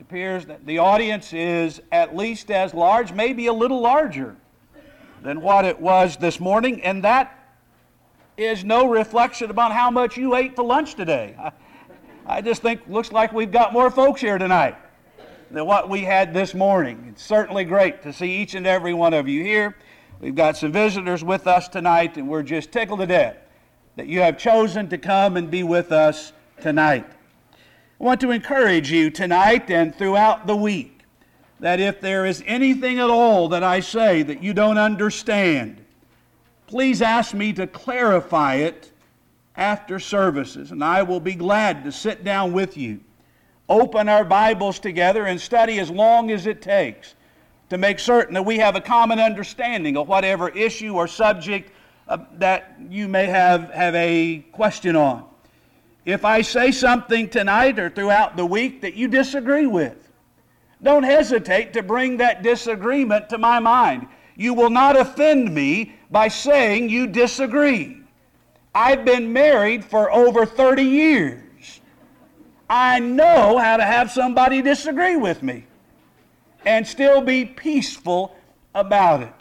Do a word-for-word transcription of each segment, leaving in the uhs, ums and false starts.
appears that the audience is at least as large, maybe a little larger than what it was this morning, and that is no reflection upon how much you ate for lunch today. I, I just think looks like we've got more folks here tonight than what we had this morning. It's certainly great to see each and every one of you here. We've got some visitors with us tonight, and we're just tickled to death that you have chosen to come and be with us tonight. I want to encourage you tonight and throughout the week that if there is anything at all that I say that you don't understand, please ask me to clarify it after services, and I will be glad to sit down with you, open our Bibles together, and study as long as it takes to make certain that we have a common understanding of whatever issue or subject uh, that you may have, have a question on. If I say something tonight or throughout the week that you disagree with, don't hesitate to bring that disagreement to my mind. You will not offend me by saying you disagree. I've been married for over thirty years. I know how to have somebody disagree with me and still be peaceful about it.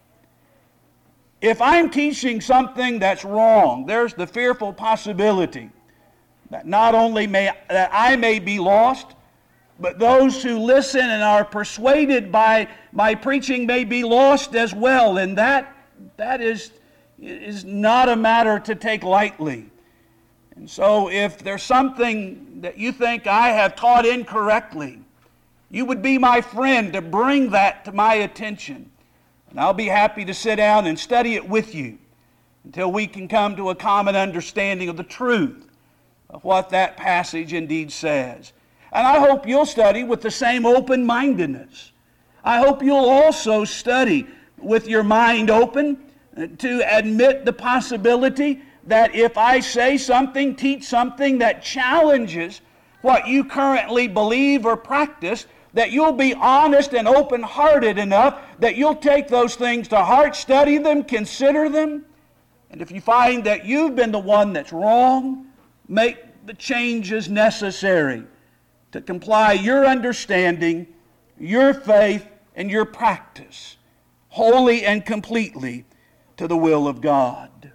If I'm teaching something that's wrong, there's the fearful possibility that not only may that I may be lost, but those who listen and are persuaded by my preaching may be lost as well, and that that is is not a matter to take lightly. And so if there's something that you think I have taught incorrectly, you would be my friend to bring that to my attention. And I'll be happy to sit down and study it with you until we can come to a common understanding of the truth of what that passage indeed says. And I hope you'll study with the same open-mindedness. I hope you'll also study with your mind open to admit the possibility that if I say something, teach something that challenges what you currently believe or practice, that you'll be honest and open-hearted enough that you'll take those things to heart, study them, consider them, and if you find that you've been the one that's wrong, make the changes necessary to comply your understanding, your faith, and your practice wholly and completely to the will of God.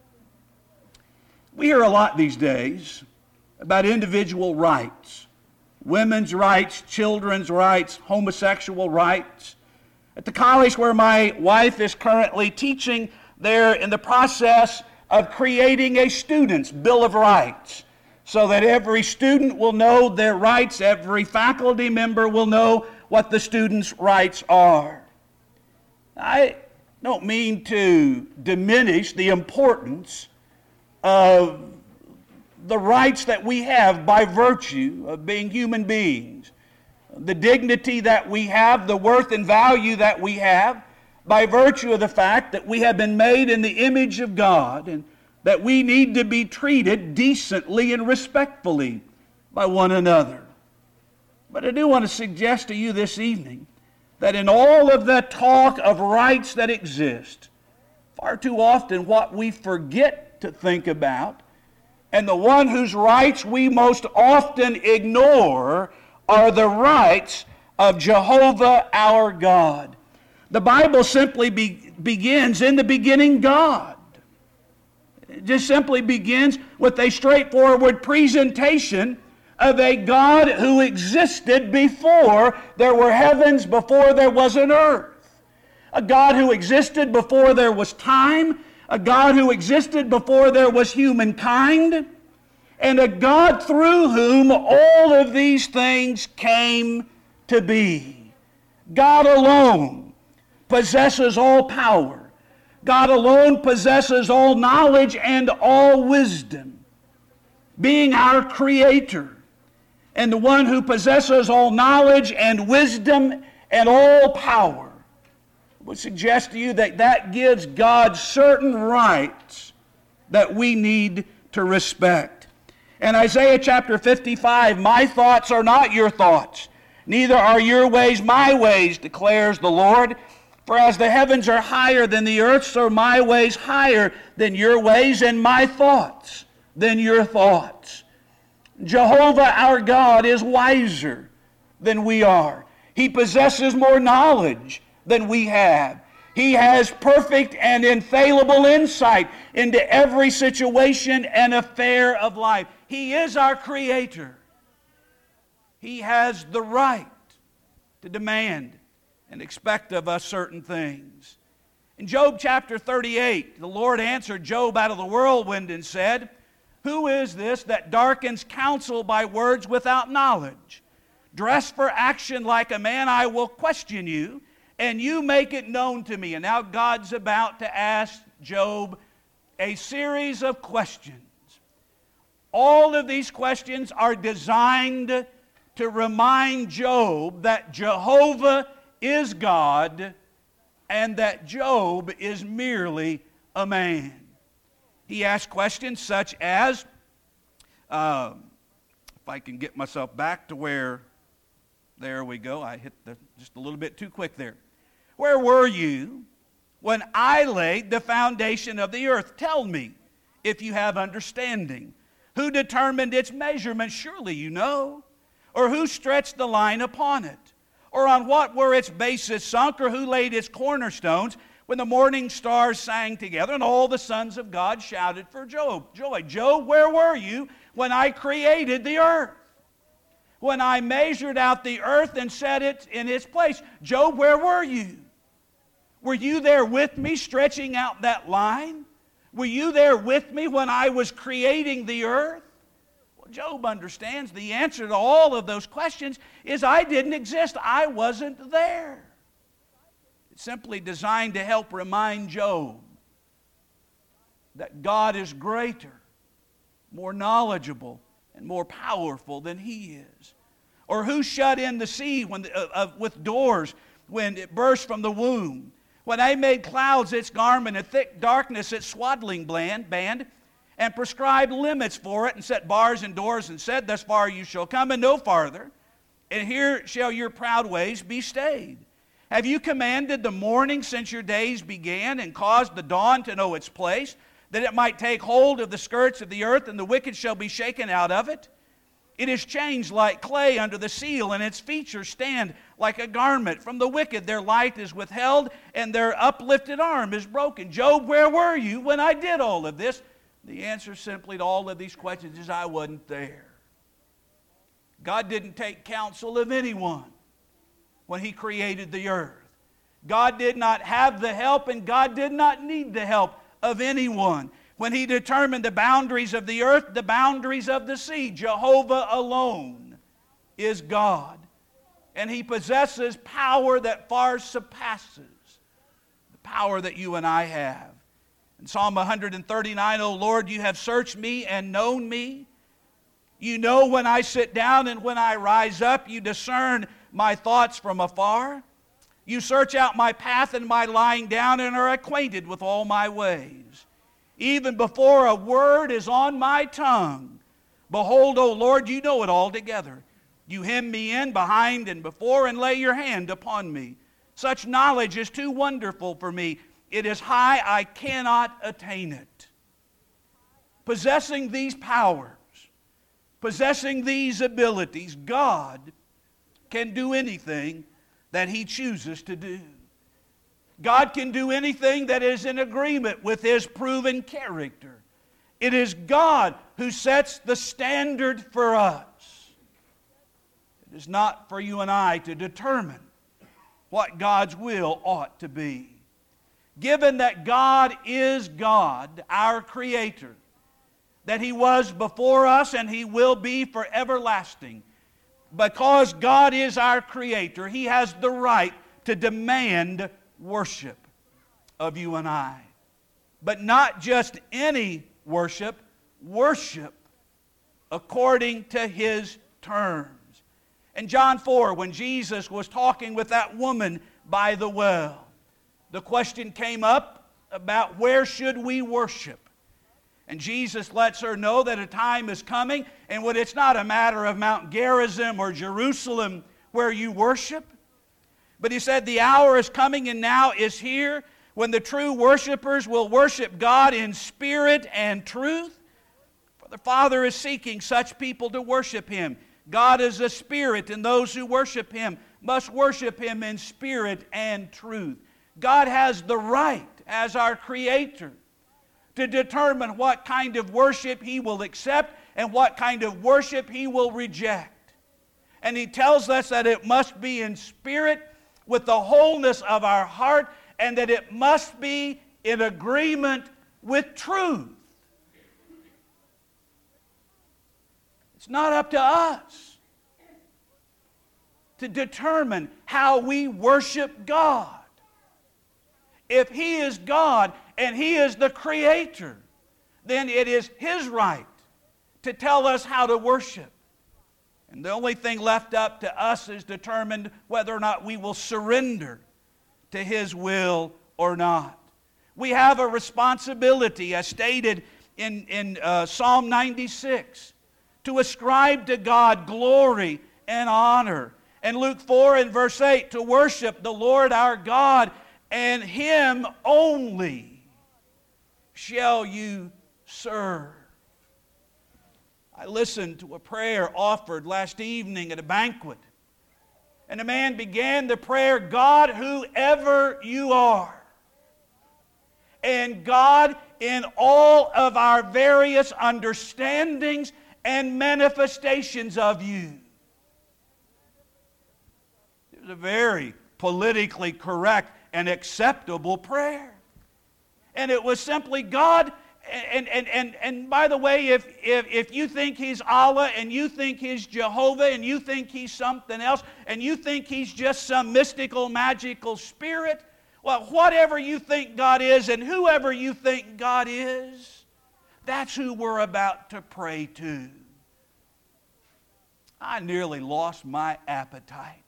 We hear a lot these days about individual rights, women's rights, children's rights, homosexual rights. At the college where my wife is currently teaching, they're in the process of creating a student's Bill of Rights so that every student will know their rights, every faculty member will know what the student's rights are. I don't mean to diminish the importance of the rights that we have by virtue of being human beings, the dignity that we have, the worth and value that we have by virtue of the fact that we have been made in the image of God and that we need to be treated decently and respectfully by one another. But I do want to suggest to you this evening that in all of the talk of rights that exist, far too often what we forget to think about, and the one whose rights we most often ignore, are the rights of Jehovah our God. The Bible simply be, begins, in the beginning God. It just simply begins with a straightforward presentation of a God who existed before there were heavens, before there was an earth. A God who existed before there was time, a God who existed before there was humankind, and a God through whom all of these things came to be. God alone possesses all power. God alone possesses all knowledge and all wisdom. Being our Creator, and the one who possesses all knowledge and wisdom and all power, I would suggest to you that that gives God certain rights that we need to respect. In Isaiah chapter fifty-five, my thoughts are not your thoughts, neither are your ways my ways, declares the Lord. For as the heavens are higher than the earth, so are my ways higher than your ways, and my thoughts than your thoughts. Jehovah our God is wiser than we are. He possesses more knowledge than we have. He has perfect and infallible insight into every situation and affair of life. He is our Creator. He has the right to demand and expect of us certain things. In Job chapter thirty-eight, the Lord answered Job out of the whirlwind and said, "Who is this that darkens counsel by words without knowledge? Dress for action like a man, I will question you, and you make it known to me." And now God's about to ask Job a series of questions. All of these questions are designed to remind Job that Jehovah is God and that Job is merely a man. He asks questions such as, uh, if I can get myself back to where, there we go, I hit the, just a little bit too quick there. Where were you when I laid the foundation of the earth? Tell me, if you have understanding. Who determined its measurement? Surely you know. Or who stretched the line upon it? Or on what were its bases sunk? Or who laid its cornerstones? When the morning stars sang together and all the sons of God shouted for Job, joy. Job, where were you when I created the earth? When I measured out the earth and set it in its place? Job, where were you? Were you there with me stretching out that line? Were you there with me when I was creating the earth? Well, Job understands the answer to all of those questions is I didn't exist. I wasn't there. It's simply designed to help remind Job that God is greater, more knowledgeable, and more powerful than he is. Or who shut in the sea when the, uh, uh, with doors when it burst from the womb? When I made clouds its garment and thick darkness its swaddling band, and prescribed limits for it, and set bars and doors, and said, thus far you shall come and no farther, and here shall your proud ways be stayed. Have you commanded the morning since your days began, and caused the dawn to know its place, that it might take hold of the skirts of the earth, and the wicked shall be shaken out of it? It is changed like clay under the seal, and its features stand like a garment. From the wicked their light is withheld, and their uplifted arm is broken. Job, where were you when I did all of this? The answer simply to all of these questions is I wasn't there. God didn't take counsel of anyone when He created the earth. God did not have the help, and God did not need the help of anyone. When He determined the boundaries of the earth, the boundaries of the sea, Jehovah alone is God. And He possesses power that far surpasses the power that you and I have. In Psalm one thirty-nine, O Lord, you have searched me and known me. You know when I sit down and when I rise up. You discern my thoughts from afar. You search out my path and my lying down, and are acquainted with all my ways. Even before a word is on my tongue, behold, O Lord, you know it altogether. You hem me in behind and before, and lay your hand upon me. Such knowledge is too wonderful for me. It is high, I cannot attain it. Possessing these powers, possessing these abilities, God can do anything that He chooses to do. God can do anything that is in agreement with His proven character. It is God who sets the standard for us. It is not for you and I to determine what God's will ought to be. Given that God is God, our Creator, that He was before us and He will be for everlasting, because God is our Creator, He has the right to demand worship of you and I. But not just any worship, worship according to His terms. In John four, when Jesus was talking with that woman by the well, the question came up about where should we worship. And Jesus lets her know that a time is coming, and when it's not a matter of Mount Gerizim or Jerusalem where you worship, but He said the hour is coming and now is here when the true worshipers will worship God in spirit and truth. For the Father is seeking such people to worship Him. God is a spirit, and those who worship Him must worship Him in spirit and truth. God has the right, as our Creator, to determine what kind of worship He will accept and what kind of worship He will reject. And He tells us that it must be in spirit with the wholeness of our heart, and that it must be in agreement with truth. It's not up to us to determine how we worship God. If He is God and He is the Creator, then it is His right to tell us how to worship. And the only thing left up to us is determined whether or not we will surrender to His will or not. We have a responsibility, as stated in, in uh, Psalm ninety-six, to ascribe to God glory and honor. And Luke four and verse eight, to worship the Lord our God, and Him only shall you serve. I listened to a prayer offered last evening at a banquet. And a man began the prayer, God, whoever you are. And God, in all of our various understandings and manifestations of you. It was a very politically correct and acceptable prayer. And it was simply, God, and, and, and, and by the way, if, if, if you think He's Allah, and you think He's Jehovah, and you think He's something else, and you think He's just some mystical, magical spirit, well, whatever you think God is, and whoever you think God is, that's who we're about to pray to. I nearly lost my appetite.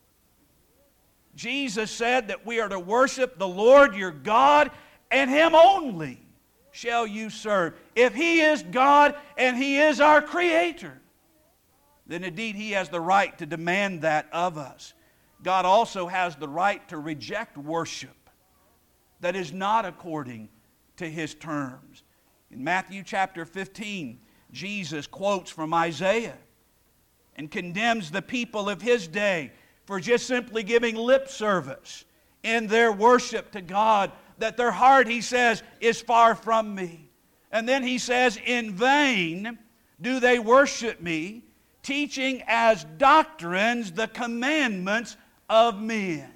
Jesus said that we are to worship the Lord your God, and Him only shall you serve. If He is God and He is our Creator, then indeed He has the right to demand that of us. God also has the right to reject worship that is not according to His terms. In Matthew chapter fifteen, Jesus quotes from Isaiah and condemns the people of His day for just simply giving lip service in their worship to God, that their heart, He says, is far from me. And then He says, in vain do they worship me, teaching as doctrines the commandments of men.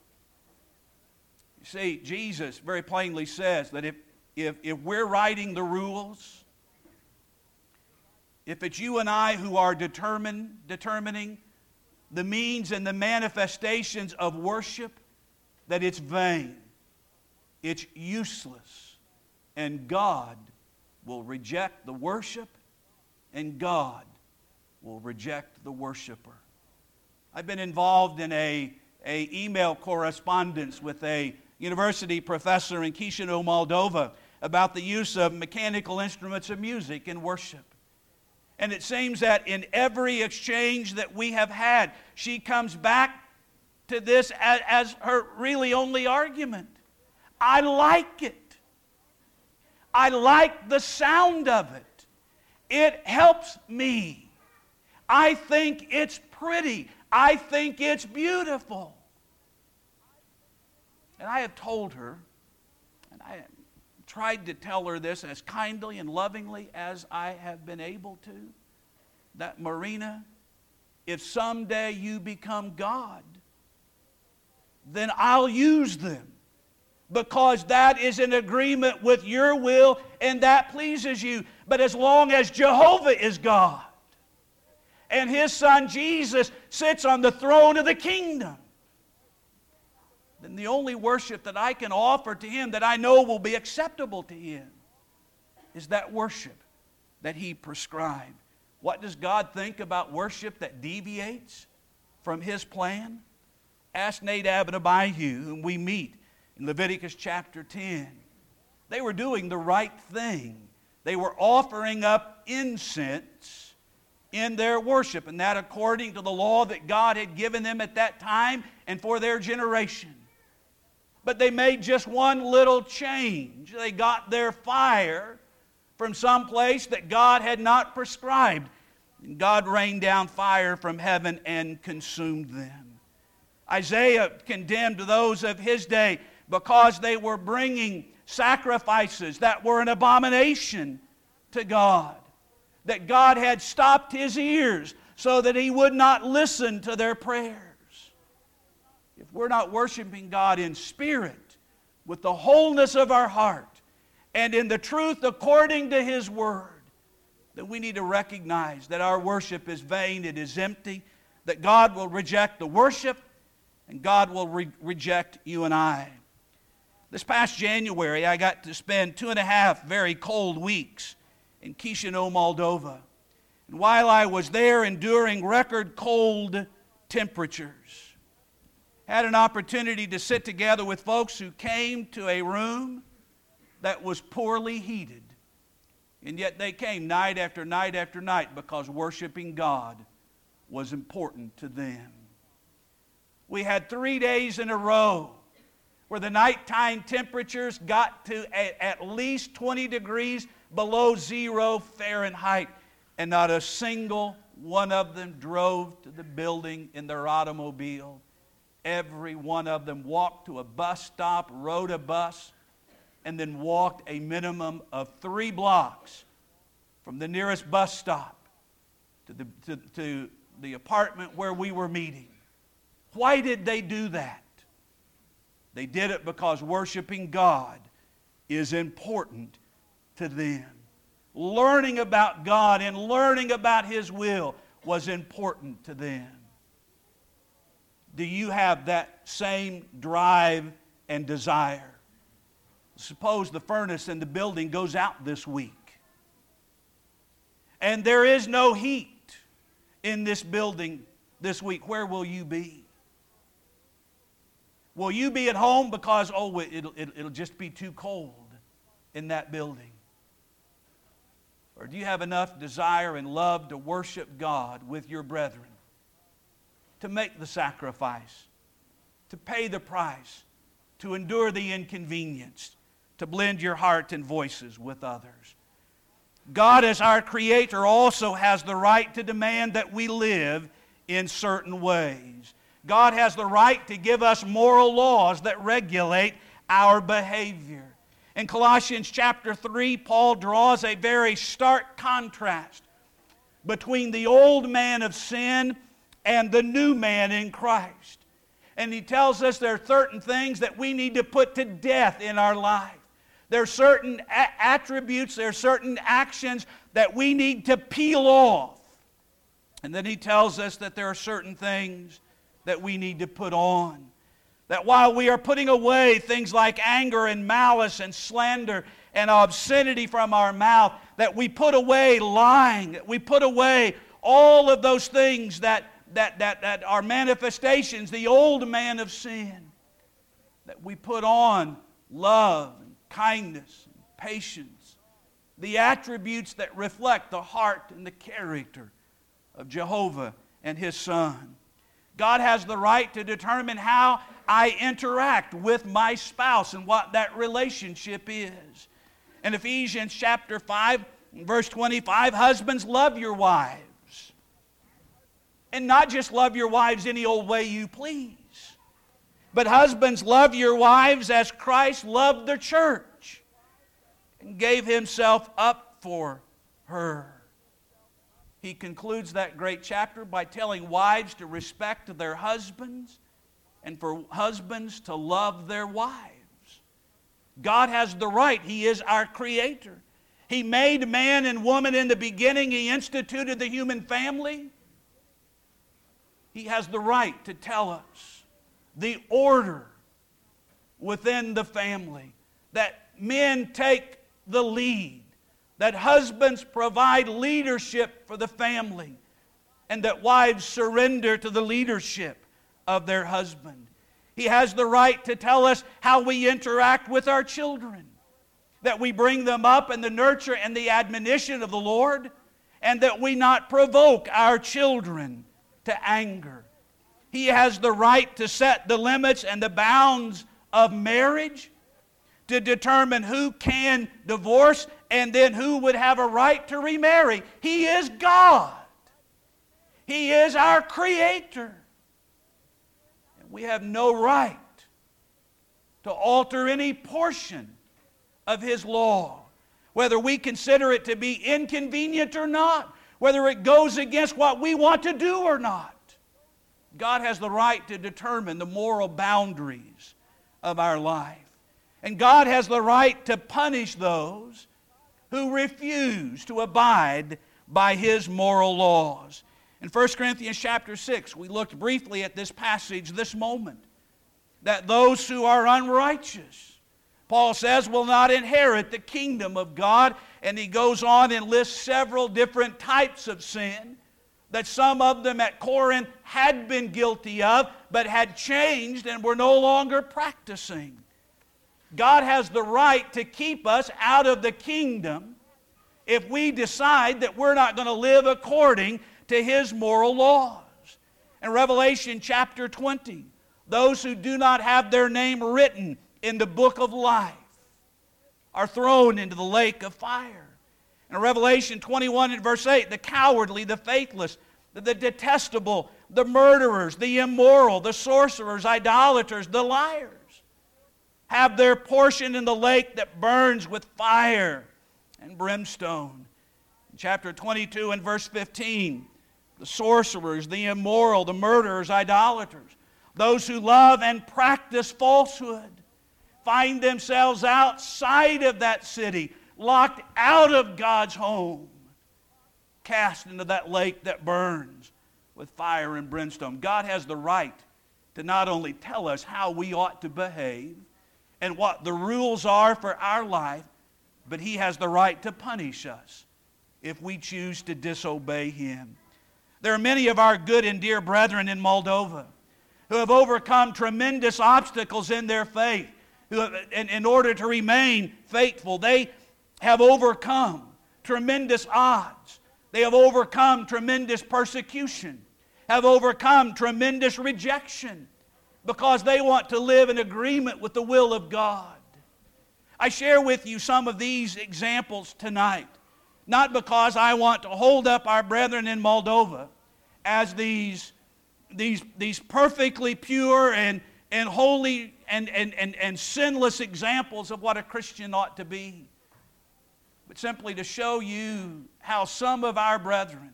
You see, Jesus very plainly says that if, if, if we're writing the rules, if it's you and I who are determine, determining the means and the manifestations of worship, that it's vain, it's useless, and God will reject the worship, and God will reject the worshiper. I've been involved in a, a email correspondence with a university professor in Chisinau, Moldova, about the use of mechanical instruments of music in worship. And it seems that in every exchange that we have had, she comes back to this as, as her really only argument. I like it. I like the sound of it. It helps me. I think it's pretty. I think it's beautiful. And I have told her, and I tried to tell her this as kindly and lovingly as I have been able to, that Marina, if someday you become God, then I'll use them, because that is in agreement with your will and that pleases you. But as long as Jehovah is God and His Son Jesus sits on the throne of the kingdom, then the only worship that I can offer to Him that I know will be acceptable to Him is that worship that He prescribed. What does God think about worship that deviates from His plan? Ask Nadab and Abihu, whom we meet in Leviticus chapter ten. They were doing the right thing. They were offering up incense in their worship, and that according to the law that God had given them at that time and for their generation. But they made just one little change. They got their fire from some place that God had not prescribed. And God rained down fire from heaven and consumed them. Isaiah condemned those of his day because they were bringing sacrifices that were an abomination to God. That God had stopped his ears so that he would not listen to their prayers. If we're not worshiping God in spirit, with the wholeness of our heart, and in the truth according to his word, then we need to recognize that our worship is vain, it is empty, that God will reject the worship, and God will re- reject you and I. This past January, I got to spend two and a half very cold weeks in Chisinau, Moldova. And while I was there enduring record cold temperatures, had an opportunity to sit together with folks who came to a room that was poorly heated. And yet they came night after night after night because worshiping God was important to them. We had three days in a row where the nighttime temperatures got to a, at least twenty degrees below zero Fahrenheit, and not a single one of them drove to the building in their automobile. Every one of them walked to a bus stop, rode a bus, and then walked a minimum of three blocks from the nearest bus stop to the, to, to the apartment where we were meeting. Why did they do that? They did it because worshiping God is important to them. Learning about God and learning about his will was important to them. Do you have that same drive and desire? Suppose the furnace in the building goes out this week, and there is no heat in this building this week. Where will you be? Will you be at home because, oh, it'll, it'll, it'll just be too cold in that building? Or do you have enough desire and love to worship God with your brethren, to make the sacrifice, to pay the price, to endure the inconvenience, to blend your heart and voices with others? God, as our Creator, also has the right to demand that we live in certain ways. God has the right to give us moral laws that regulate our behavior. In Colossians chapter three, Paul draws a very stark contrast between the old man of sin and the new man in Christ. And he tells us there are certain things that we need to put to death in our life. There are certain a- attributes, there are certain actions that we need to peel off. And then he tells us that there are certain things that we need to put on. That while we are putting away things like anger and malice and slander and obscenity from our mouth, that we put away lying, that we put away all of those things that, that, that, that are manifestations, the old man of sin. That we put on love and kindness and patience, the attributes that reflect the heart and the character of Jehovah and His Son. God has the right to determine how I interact with my spouse and what that relationship is. In Ephesians chapter five, verse twenty-five, husbands, love your wives. And not just love your wives any old way you please. But husbands, love your wives as Christ loved the church and gave Himself up for her. He concludes that great chapter by telling wives to respect their husbands and for husbands to love their wives. God has the right. He is our Creator. He made man and woman in the beginning. He instituted the human family. He has the right to tell us the order within the family, that men take the lead, that husbands provide leadership for the family, and that wives surrender to the leadership of their husband. He has the right to tell us how we interact with our children, that we bring them up in the nurture and the admonition of the Lord, and that we not provoke our children to anger. He has the right to set the limits and the bounds of marriage, to determine who can divorce and then who would have a right to remarry. He is God. He is our Creator. And we have no right to alter any portion of His law, whether we consider it to be inconvenient or not, whether it goes against what we want to do or not. God has the right to determine the moral boundaries of our life. And God has the right to punish those who refuse to abide by His moral laws. In First Corinthians chapter six, we looked briefly at this passage this moment, that those who are unrighteous, Paul says, will not inherit the kingdom of God. And he goes on and lists several different types of sin that some of them at Corinth had been guilty of, but had changed and were no longer practicing. God has the right to keep us out of the kingdom if we decide that we're not going to live according to His moral laws. In Revelation chapter twenty, those who do not have their name written in the book of life are thrown into the lake of fire. In Revelation twenty-one and verse eight, the cowardly, the faithless, the, the detestable, the murderers, the immoral, the sorcerers, idolaters, the liars have their portion in the lake that burns with fire and brimstone. In chapter twenty-two and verse fifteen, the sorcerers, the immoral, the murderers, idolaters, those who love and practice falsehood, find themselves outside of that city, locked out of God's home, cast into that lake that burns with fire and brimstone. God has the right to not only tell us how we ought to behave and what the rules are for our life, but He has the right to punish us if we choose to disobey Him. There are many of our good and dear brethren in Moldova who have overcome tremendous obstacles in their faith. Who have, in, in order to remain faithful, they have overcome tremendous odds. They have overcome tremendous persecution, have overcome tremendous rejection, because they want to live in agreement with the will of God. I share with you some of these examples tonight, not because I want to hold up our brethren in Moldova as these, these, these perfectly pure and, and holy and, and, and, and sinless examples of what a Christian ought to be, but simply to show you how some of our brethren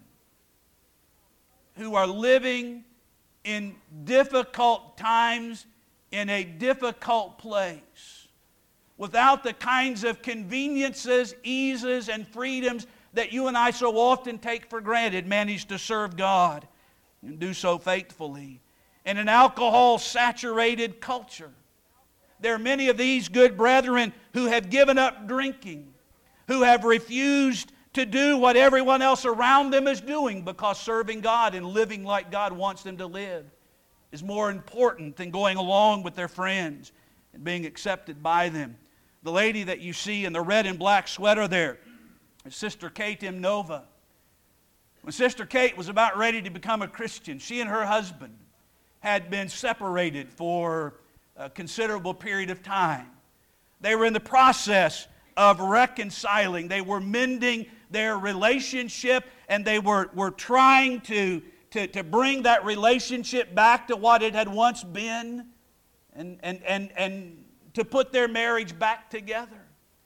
who are living in difficult times, in a difficult place, without the kinds of conveniences, eases, and freedoms that you and I so often take for granted, manage to serve God and do so faithfully. In an alcohol-saturated culture, there are many of these good brethren who have given up drinking, who have refused to do what everyone else around them is doing, because serving God and living like God wants them to live is more important than going along with their friends and being accepted by them. The lady that you see in the red and black sweater there is Sister Kate Imnova. When Sister Kate was about ready to become a Christian, she and her husband had been separated for a considerable period of time. They were in the process of reconciling. They were mending their relationship, and they were, were trying to, to, to bring that relationship back to what it had once been, and, and, and, and to put their marriage back together.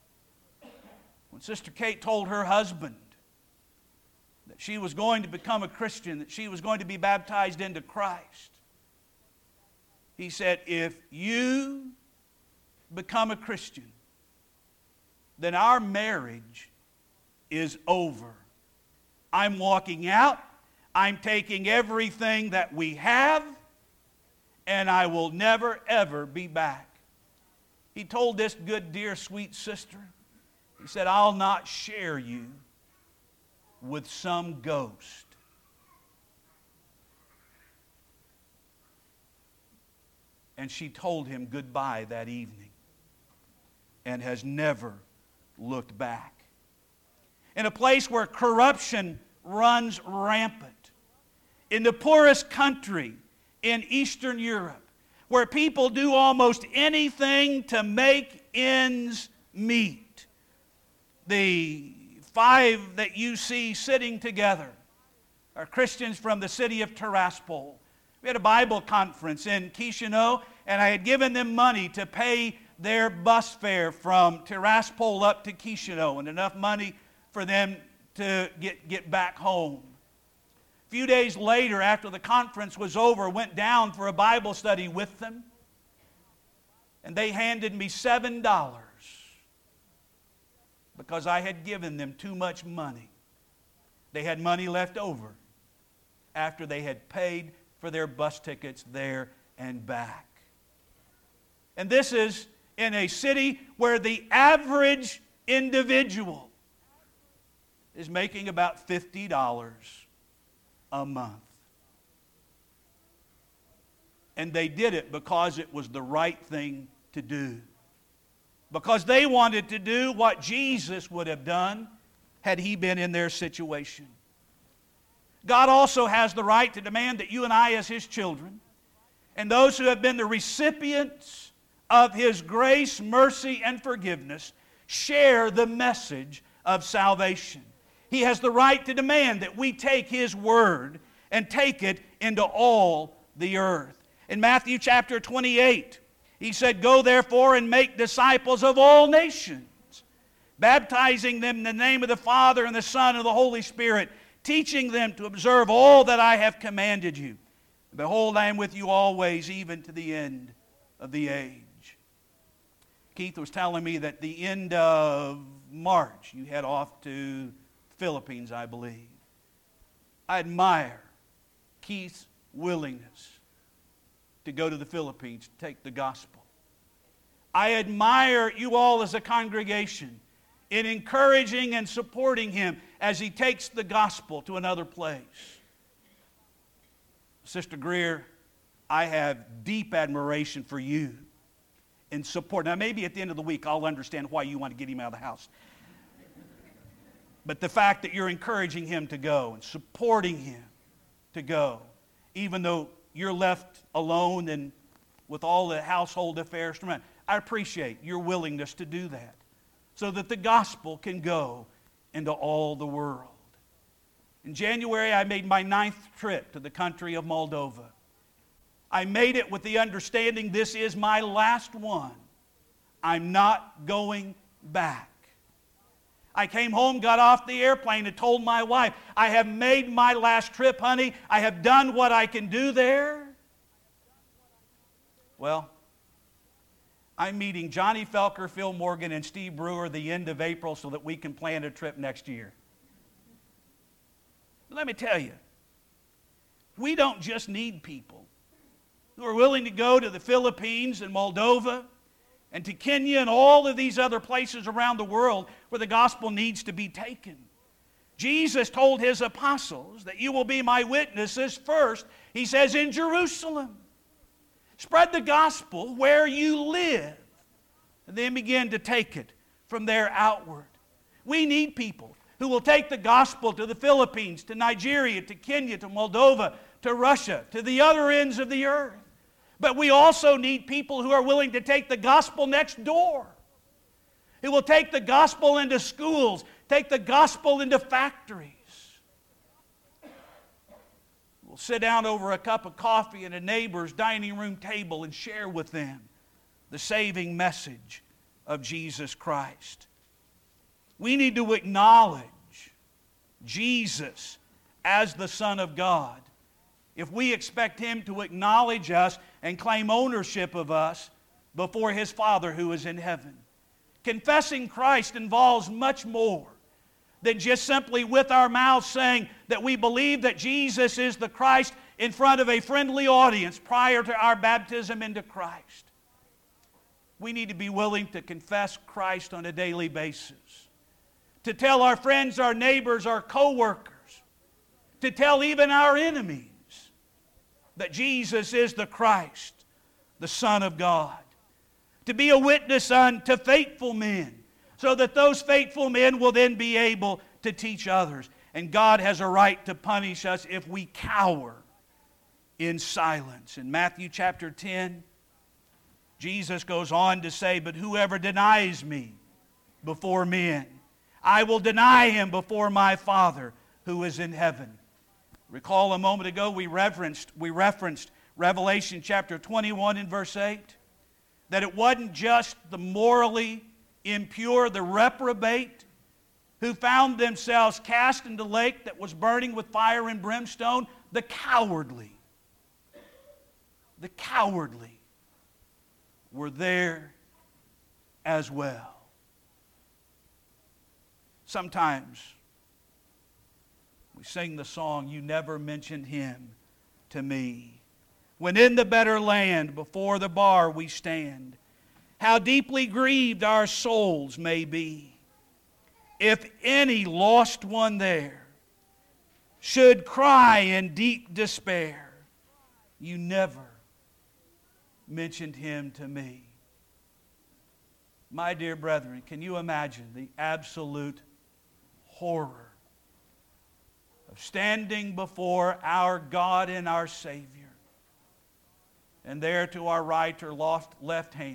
When Sister Kate told her husband that she was going to become a Christian, that she was going to be baptized into Christ, he said, "If you become a Christian, then our marriage is over. I'm walking out. I'm taking everything that we have, and I will never, ever be back." He told this good, dear, sweet sister, he said, "I'll not share you with some ghost." And she told him goodbye that evening and has never looked back. In a place where corruption runs rampant, in the poorest country in Eastern Europe, where people do almost anything to make ends meet, the five that you see sitting together are Christians from the city of Tiraspol. We had a Bible conference in Chisinau, and I had given them money to pay their bus fare from Tiraspol up to Chisinau, and enough money for them to get, get back home. A few days later, after the conference was over, went down for a Bible study with them, and they handed me seven dollars because I had given them too much money. They had money left over after they had paid for their bus tickets there and back. And this is in a city where the average individual is making about fifty dollars a month. And they did it because it was the right thing to do. Because they wanted to do what Jesus would have done had he been in their situation. God also has the right to demand that you and I, as his children, and those who have been the recipients of his grace, mercy, and forgiveness, share the message of salvation. He has the right to demand that we take his word and take it into all the earth. In Matthew chapter twenty-eight, he said, "Go therefore and make disciples of all nations, baptizing them in the name of the Father and the Son and the Holy Spirit, teaching them to observe all that I have commanded you. Behold, I am with you always, even to the end of the age." Keith was telling me that the end of March, you head off to the Philippines, I believe. I admire Keith's willingness to go to the Philippines to take the gospel. I admire you all as a congregation in encouraging and supporting him as he takes the gospel to another place. Sister Greer, I have deep admiration for you in support. Now, maybe at the end of the week I'll understand why you want to get him out of the house. But the fact that you're encouraging him to go and supporting him to go, even though you're left alone and with all the household affairs to run, I appreciate your willingness to do that so that the gospel can go into all the world. In January, I made my ninth trip to the country of Moldova. I made it with the understanding this is my last one. I'm not going back. I came home, got off the airplane, and told my wife, I have made my last trip, honey. I have done what I can do there. Well, I'm meeting Johnny Felker, Phil Morgan, and Steve Brewer the end of April so that we can plan a trip next year. Let me tell you, we don't just need people who are willing to go to the Philippines and Moldova and to Kenya and all of these other places around the world where the gospel needs to be taken. Jesus told his apostles that you will be my witnesses first, he says, in Jerusalem. Spread the gospel where you live, and then begin to take it from there outward. We need people who will take the gospel to the Philippines, to Nigeria, to Kenya, to Moldova, to Russia, to the other ends of the earth. But we also need people who are willing to take the gospel next door, who will take the gospel into schools, take the gospel into factories. We'll sit down over a cup of coffee at a neighbor's dining room table and share with them the saving message of Jesus Christ. We need to acknowledge Jesus as the Son of God if we expect him to acknowledge us and claim ownership of us before his Father who is in heaven. Confessing Christ involves much more than just simply with our mouths saying that we believe that Jesus is the Christ in front of a friendly audience prior to our baptism into Christ. We need to be willing to confess Christ on a daily basis, to tell our friends, our neighbors, our co-workers, to tell even our enemies that Jesus is the Christ, the Son of God. To be a witness unto faithful men, so that those faithful men will then be able to teach others. And God has a right to punish us if we cower in silence. In Matthew chapter ten, Jesus goes on to say, "But whoever denies me before men, I will deny him before my Father who is in heaven." Recall a moment ago we referenced, we referenced Revelation chapter twenty-one and verse eight. That it wasn't just the morally impure, the reprobate, who found themselves cast into the lake that was burning with fire and brimstone. The cowardly, the cowardly were there as well. Sometimes we sing the song, "You Never Mentioned Him to Me." When in the better land before the bar we stand, how deeply grieved our souls may be if any lost one there should cry in deep despair, "You never mentioned him to me." My dear brethren, can you imagine the absolute horror of standing before our God and our Savior, and there to our right or left hand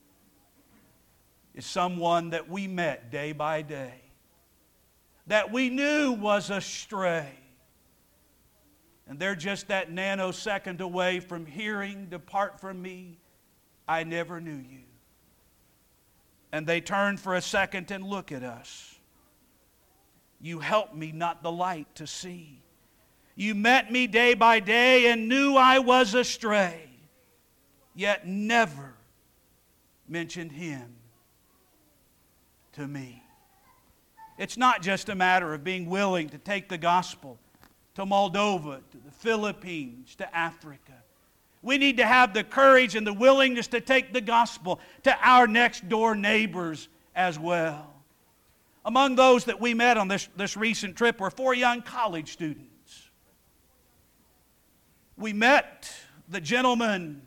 is someone that we met day by day, that we knew was astray, and they're just that nanosecond away from hearing, "Depart from me, I never knew you." And they turn for a second and look at us. "You helped me not the light to see. You met me day by day and knew I was astray, yet never mentioned him to me." It's not just a matter of being willing to take the gospel to Moldova, to the Philippines, to Africa. We need to have the courage and the willingness to take the gospel to our next door neighbors as well. Among those that we met on this, this recent trip were four young college students. We met the gentleman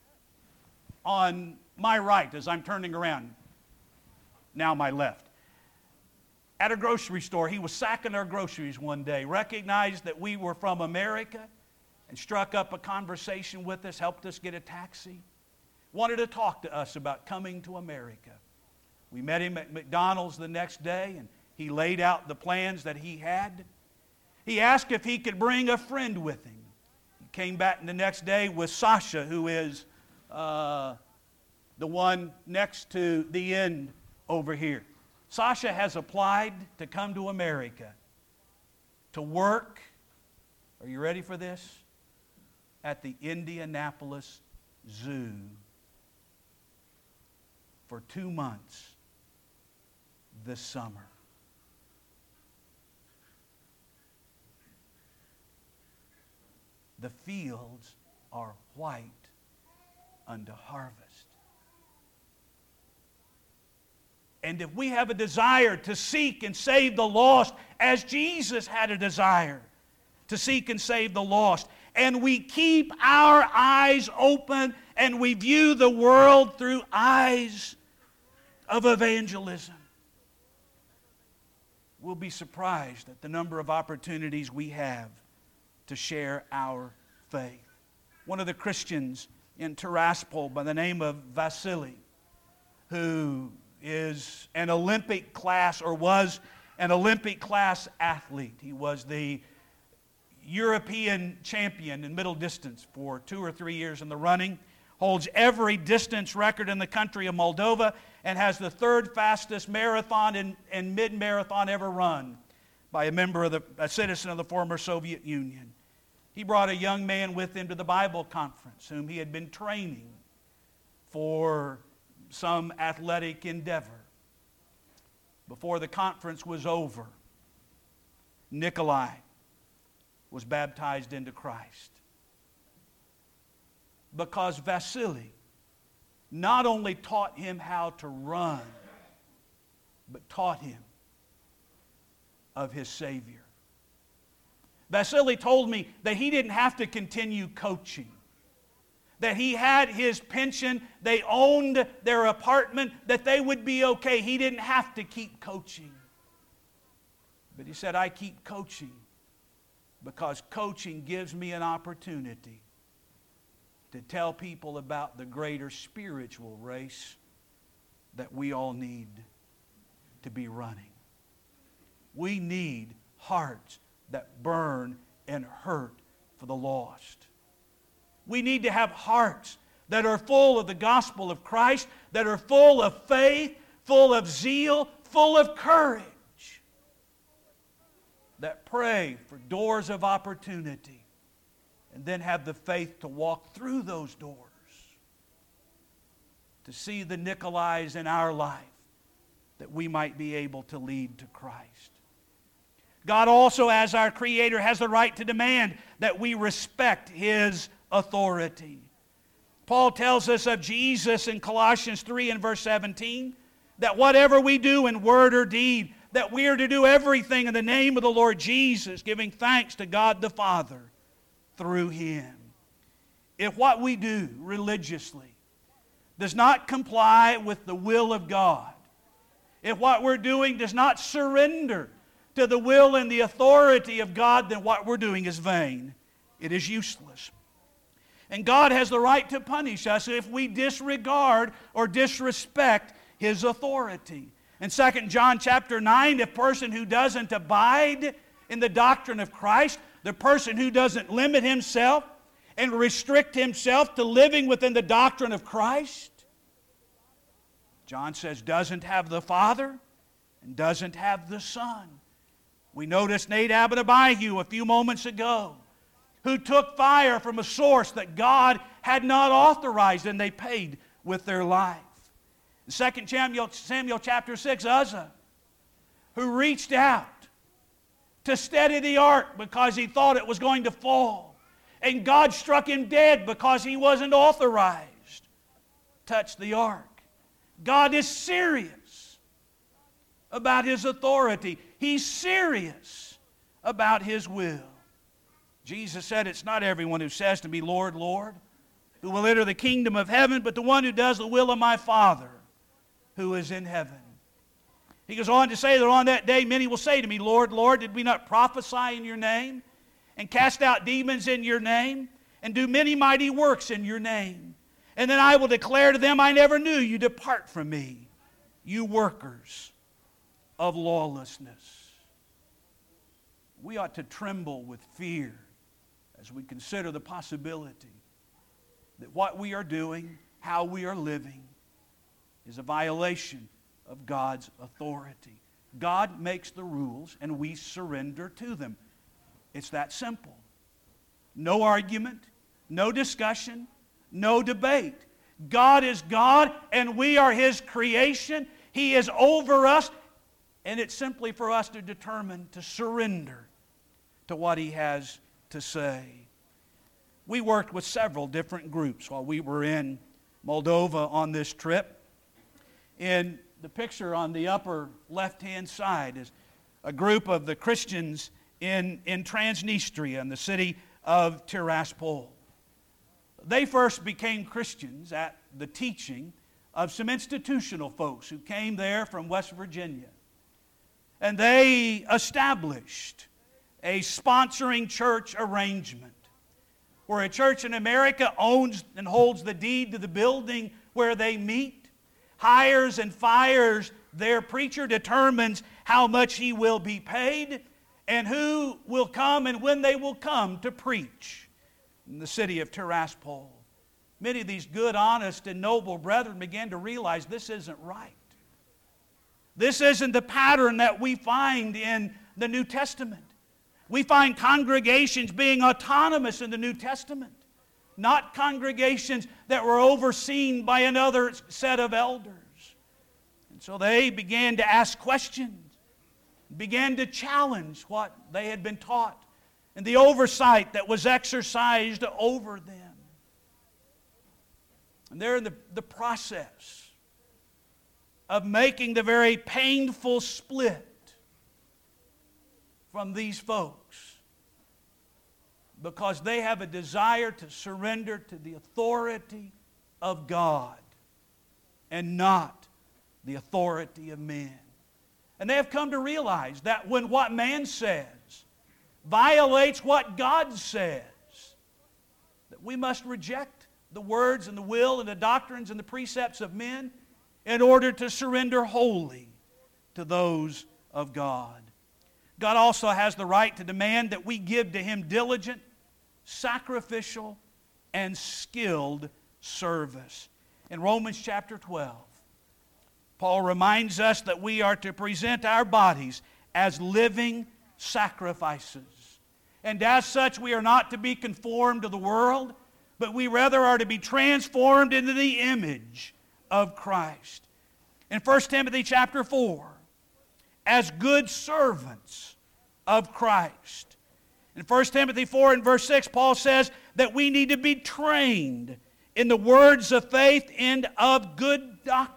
on my right as I'm turning around, now my left. At a grocery store, he was sacking our groceries one day, recognized that we were from America, and struck up a conversation with us, helped us get a taxi, wanted to talk to us about coming to America. We met him at McDonald's the next day, and he laid out the plans that he had. He asked if he could bring a friend with him. He came back the next day with Sasha, who is uh, the one next to the end over here. Sasha has applied to come to America to work, are you ready for this? At the Indianapolis Zoo for two months this summer. The fields are white unto harvest. And if we have a desire to seek and save the lost, as Jesus had a desire to seek and save the lost, and we keep our eyes open and we view the world through eyes of evangelism, we'll be surprised at the number of opportunities we have to share our faith. One of the Christians in Tiraspol by the name of Vasily, who is an Olympic class or was an Olympic class athlete. He was the European champion in middle distance for two or three years in the running, holds every distance record in the country of Moldova, and has the third fastest marathon and, and mid-marathon ever run by a member of the, a citizen of the former Soviet Union. He brought a young man with him to the Bible conference whom he had been training for some athletic endeavor. Before the conference was over, Nikolai was baptized into Christ. Because Vasily not only taught him how to run, but taught him of his Savior. Vasily told me that he didn't have to continue coaching, that he had his pension, they owned their apartment, that they would be okay. He didn't have to keep coaching. But he said, I keep coaching because coaching gives me an opportunity to tell people about the greater spiritual race that we all need to be running. We need hearts that burn and hurt for the lost. We need to have hearts that are full of the gospel of Christ, that are full of faith, full of zeal, full of courage, that pray for doors of opportunity and then have the faith to walk through those doors, to see the Nicolais in our life that we might be able to lead to Christ. God also, as our Creator, has the right to demand that we respect His authority. Paul tells us of Jesus in Colossians three and verse seventeen, that whatever we do in word or deed, that we are to do everything in the name of the Lord Jesus, giving thanks to God the Father through Him. If what we do religiously does not comply with the will of God, if what we're doing does not surrender to the will and the authority of God, then what we're doing is vain. It is useless. And God has the right to punish us if we disregard or disrespect His authority. In Second John chapter nine, the person who doesn't abide in the doctrine of Christ, the person who doesn't limit himself and restrict himself to living within the doctrine of Christ, John says, doesn't have the Father and doesn't have the Son. We noticed Nadab and Abihu a few moments ago, who took fire from a source that God had not authorized, and they paid with their life. In Second Samuel, Samuel chapter six, Uzzah, who reached out to steady the ark because he thought it was going to fall, and God struck him dead because he wasn't authorized, touched the ark. God is serious about His authority. He's serious about His will. Jesus said, it's not everyone who says to me, Lord, Lord, who will enter the kingdom of heaven, but the one who does the will of my Father who is in heaven. He goes on to say that on that day many will say to me, Lord, Lord, did we not prophesy in your name and cast out demons in your name and do many mighty works in your name? And then I will declare to them, I never knew you. Depart from me, you workers of lawlessness. We ought to tremble with fear as we consider the possibility that what we are doing, how we are living, is a violation of God's authority. God makes the rules and we surrender to them. It's that simple. No argument, no discussion, no debate. God is God and we are His creation. He is over us, and it's simply for us to determine to surrender to what He has to say. We worked with several different groups while we were in Moldova on this trip. In the picture on the upper left-hand side is a group of the Christians in, in Transnistria in the city of Tiraspol. They first became Christians at the teaching of some institutional folks who came there from West Virginia. And they established a sponsoring church arrangement where a church in America owns and holds the deed to the building where they meet, hires and fires their preacher, determines how much he will be paid, and who will come and when they will come to preach in the city of Tiraspol. Many of these good, honest, and noble brethren began to realize this isn't right. This isn't the pattern that we find in the New Testament. We find congregations being autonomous in the New Testament, not congregations that were overseen by another set of elders. And so they began to ask questions, began to challenge what they had been taught and the oversight that was exercised over them. And they're in the, the process of making the very painful split from these folks because they have a desire to surrender to the authority of God and not the authority of men. And they have come to realize that when what man says violates what God says, that we must reject the words and the will and the doctrines and the precepts of men in order to surrender wholly to those of God. God also has the right to demand that we give to Him diligent, sacrificial, and skilled service. In Romans chapter twelve, Paul reminds us that we are to present our bodies as living sacrifices. And as such, we are not to be conformed to the world, but we rather are to be transformed into the image of Christ. In First Timothy chapter four, as good servants of Christ. In First Timothy four and verse six, Paul says that we need to be trained in the words of faith and of good doctrine.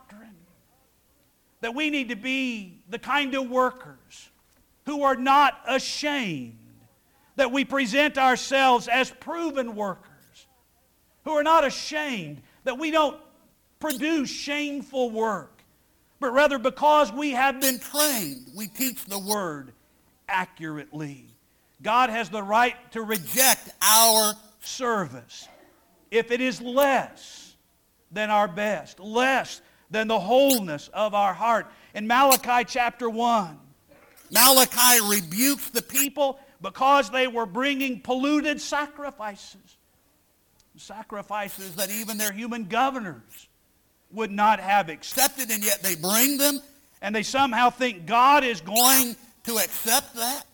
That we need to be the kind of workers who are not ashamed. That we present ourselves as proven workers who are not ashamed. That we don't produce shameful work, but rather because we have been trained, we teach the Word accurately. God has the right to reject our service if it is less than our best, less than the wholeness of our heart. In Malachi chapter one, Malachi rebukes the people because they were bringing polluted sacrifices. Sacrifices that even their human governors would not have accepted, and yet they bring them, and they somehow think God is going to accept that.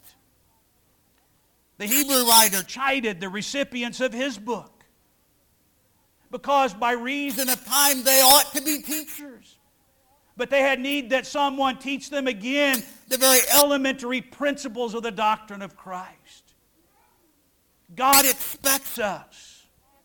The Hebrew writer chided the recipients of his book because by reason of time they ought to be teachers. But they had need that someone teach them again the very elementary principles of the doctrine of Christ. God expects us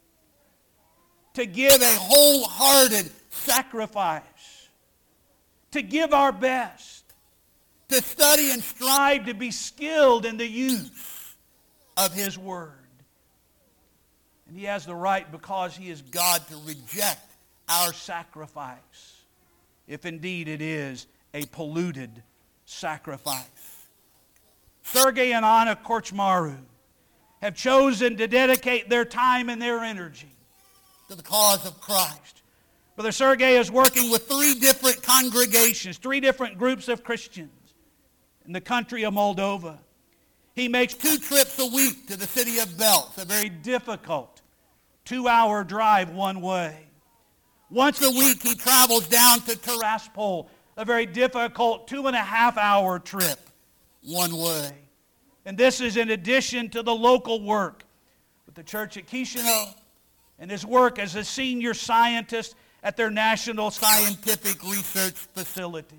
to give a wholehearted sacrifice, to give our best, to study and strive to be skilled in the use of His Word. And He has the right, because He is God, to reject our sacrifice, if indeed it is a polluted sacrifice. Sergei and Anna Korchmaru have chosen to dedicate their time and their energy to the cause of Christ. Brother Sergei is working with three different congregations, three different groups of Christians in the country of Moldova. He makes two trips a week to the city of Belz, a very difficult two-hour drive one way. Once a week he travels down to Tiraspol, a very difficult two-and-a-half-hour trip one way. And this is in addition to the local work with the church at Chisinau and his work as a senior scientist at their National Scientific Research Facility.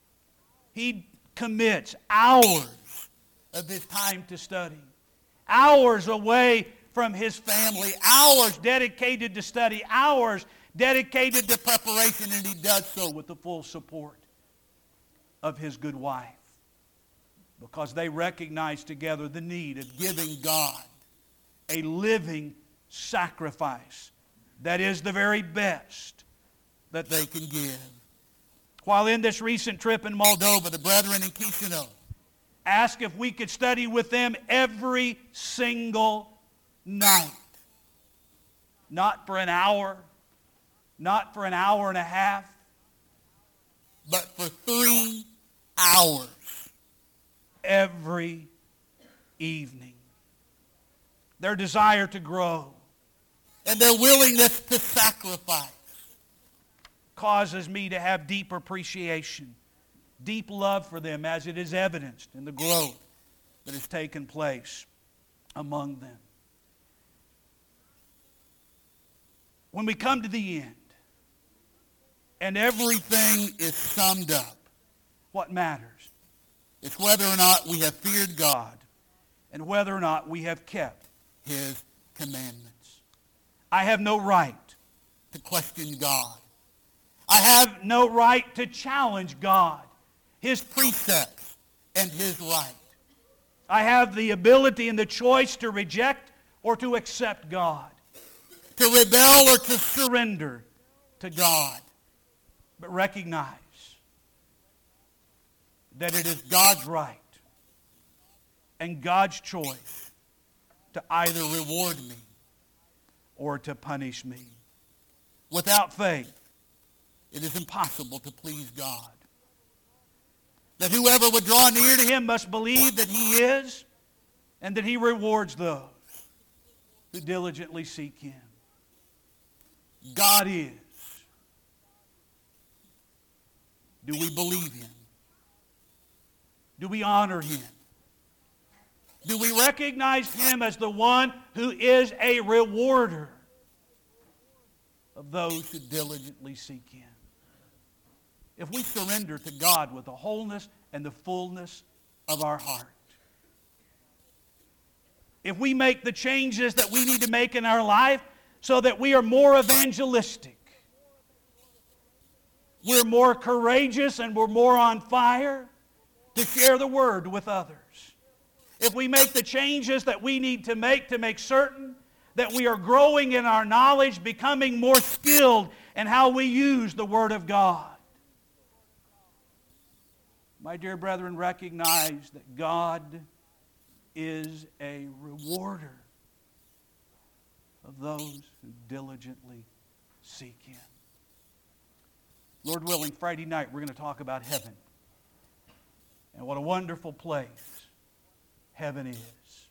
He commits hours of his time to study, hours away from his family, hours dedicated to study, hours dedicated to preparation, and he does so with the full support of his good wife, because they recognize together the need of giving God a living sacrifice that is the very best that they can give. While in this recent trip in Moldova, the brethren in Chisinau asked if we could study with them every single night. Not for an hour, not for an hour and a half, but for three hours every evening. Their desire to grow and their willingness to sacrifice causes me to have deep appreciation, deep love for them, as it is evidenced in the growth that has taken place among them. When we come to the end and everything is summed up, what matters is whether or not we have feared God and whether or not we have kept His commandments. I have no right to question God. I have no right to challenge God, His precepts, and His right. I have the ability and the choice to reject or to accept God, to rebel or to surrender to God. But recognize that it is God's right and God's choice to either reward me or to punish me. Without faith, it is impossible to please God. that whoever would draw near to him must believe that he is, and that he rewards those who diligently seek him. God is. Do we believe him? Do we honor him? Do we recognize him as the one who is a rewarder of those who diligently seek him? If we surrender to God with the wholeness and the fullness of our heart, if we make the changes that we need to make in our life so that we are more evangelistic, we're more courageous and we're more on fire to share the word with others. If we make the changes that we need to make to make certain that we are growing in our knowledge, becoming more skilled in how we use the Word of God. My dear brethren, recognize that God is a rewarder of those who diligently seek him. Lord willing, Friday night we're going to talk about heaven. And what a wonderful place heaven is.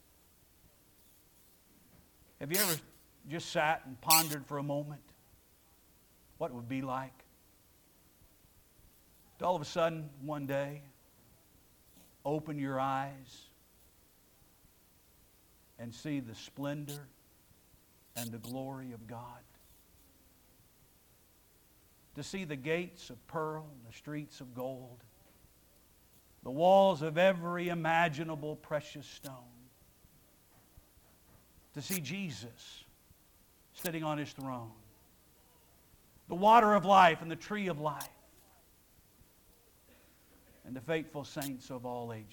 Have you ever just sat and pondered for a moment what it would be like to all of a sudden one day open your eyes and see the splendor and the glory of God? To see the gates of pearl and the streets of gold, the walls of every imaginable precious stone. To see Jesus sitting on his throne, the water of life and the tree of life, and the faithful saints of all ages.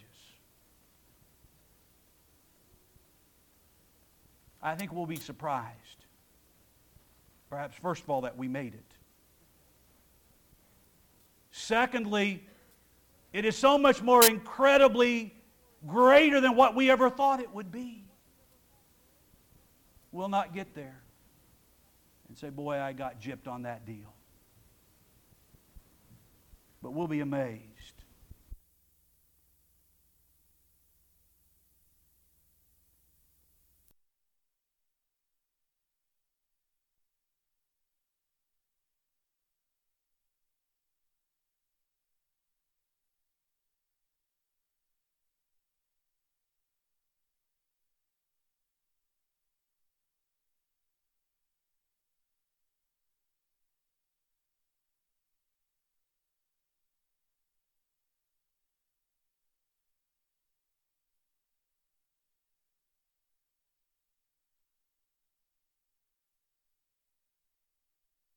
I think we'll be surprised, perhaps first of all, that we made it. Secondly, it is so much more incredibly greater than what we ever thought it would be. We'll not get there and say, boy, I got gypped on that deal. But we'll be amazed